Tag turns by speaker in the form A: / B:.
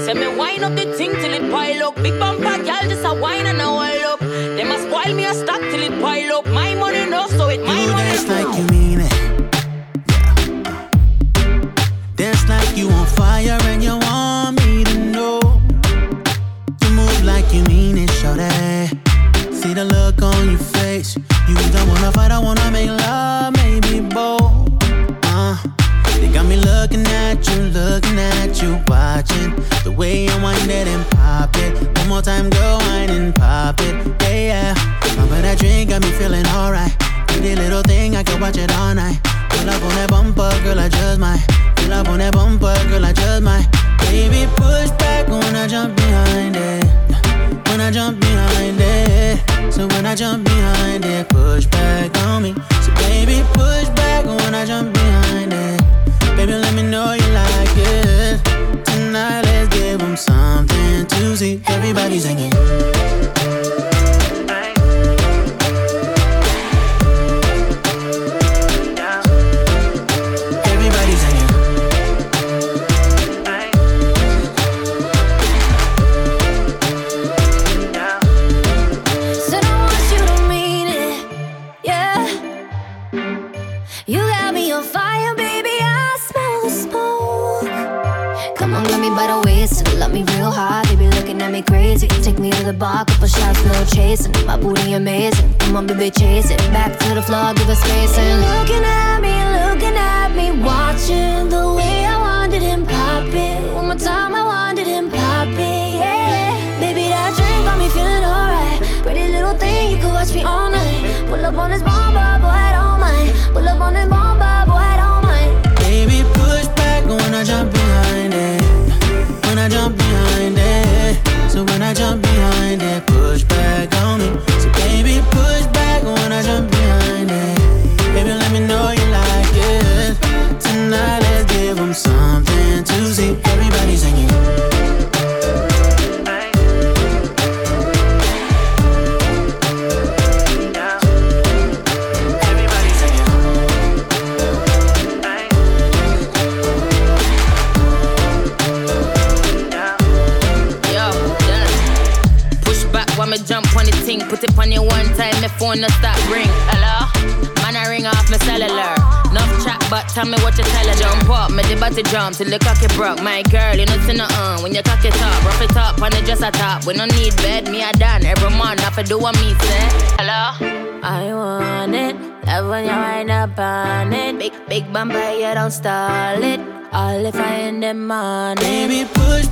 A: Say me wine up the thing till it pile up. Big bumper girl just a wine and a oil up. They must spoil me a stock till it pile up. My money no, so it my money.
B: Dance like you mean it. Dance like you on fire and you want me to know. You move like you mean it, shorty. See the look on your face. You don't wanna fight, I wanna make love, maybe bold. They got me looking at you, watching the way you wind it and pop it. One more time, go wine and pop it, yeah. But that drink got me feeling alright. Pretty little thing, I can watch it all night. Pull up on that bumper, girl, I just might. Pull up on that bumper, girl, I just might. Baby, push back when I jump behind it. When I jump behind it. So when I jump behind it, push back on me. So baby, push back when I jump behind it. Baby, let me know you like it. Tonight, let's give them something to see. Everybody singing.
C: Me crazy, take me to the bar, couple shots, no chasing. My booty amazing, come on baby, chase it. Back to the floor, give us space and looking at me, watching the way I wanted him pop it. One more time, I wanted him pop it, yeah. Baby, that drink got me feeling alright. Pretty little thing, you could watch me all night. Pull up on this bomba, boy, I don't mind. Pull up on this bomba, boy, I don't mind.
B: Baby, push back when I jump behind it. When I jump behind it. So when I jump behind it, push back on me. So baby, push back when I jump behind it. Baby, let me know you like it. Tonight, let's give them something to see. Everybody singing.
A: Jump on the thing, put it on you one time, my phone no stop ring. Hello? Man, I ring off my cellular. Enough chat, but tell me what you tell her. Jump up, me the body jump till the cocky broke. My girl, you know see nothing when you cock it up. Rough it up, and it just a top. We don't need bed, me a done. Every month, I do what me say. Hello? I want it, love when you wind up on it. Big bumper, you don't stall it. All if I in the morning.
B: Baby, push